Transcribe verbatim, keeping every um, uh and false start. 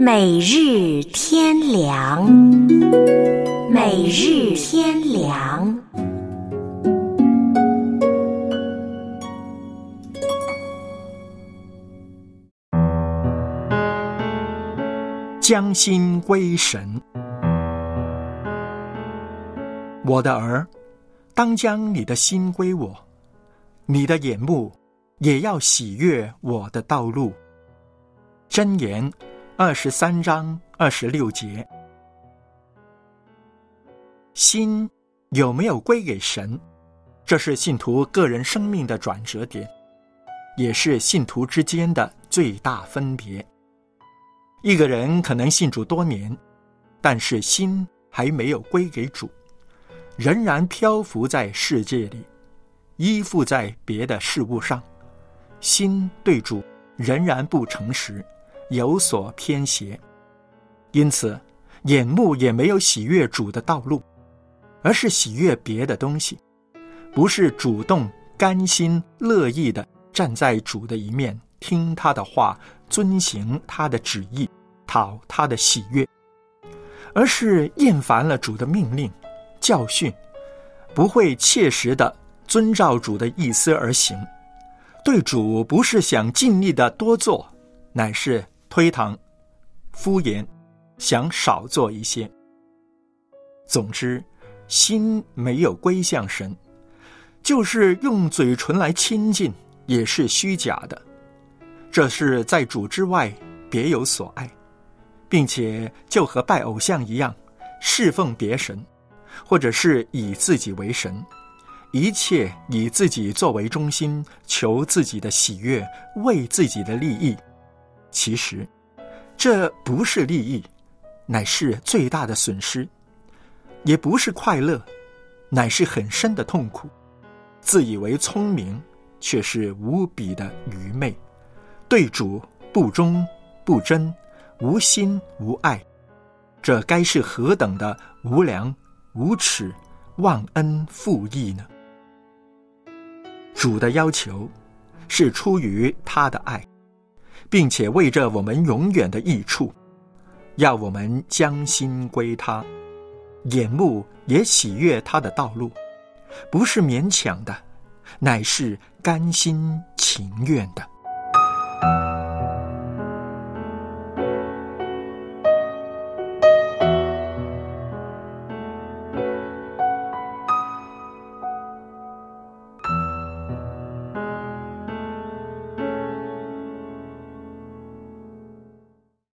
每日天良，每日天良。 将心归神。我的儿，当将你的心归我，你的眼目也要喜悦我的道路。箴言二十三章二十六节。心有没有归给神，这是信徒个人生命的转折点，也是信徒之间的最大分别。一个人可能信主多年，但是心还没有归给主，仍然漂浮在世界里，依附在别的事物上，心对主仍然不诚实，有所偏斜，因此眼目也没有喜悦主的道路，而是喜悦别的东西，不是主动甘心乐意地站在主的一面，听他的话，遵行他的旨意，讨他的喜悦，而是厌烦了主的命令教训，不会切实地遵照主的意思而行，对主不是想尽力的多做，乃是推搪敷衍，想少做一些。总之，心没有归向神，就是用嘴唇来亲近，也是虚假的。这是在主之外别有所爱，并且就和拜偶像一样，侍奉别神，或者是以自己为神，一切以自己作为中心，求自己的喜悦，为自己的利益。其实这不是利益，乃是最大的损失，也不是快乐，乃是很深的痛苦。自以为聪明，却是无比的愚昧，对主不忠不真，无心无爱，这该是何等的无良无耻，忘恩负义呢？主的要求是出于他的爱，并且为着我们永远的益处，要我们将心归他，眼目也喜悦他的道路，不是勉强的，乃是甘心情愿的。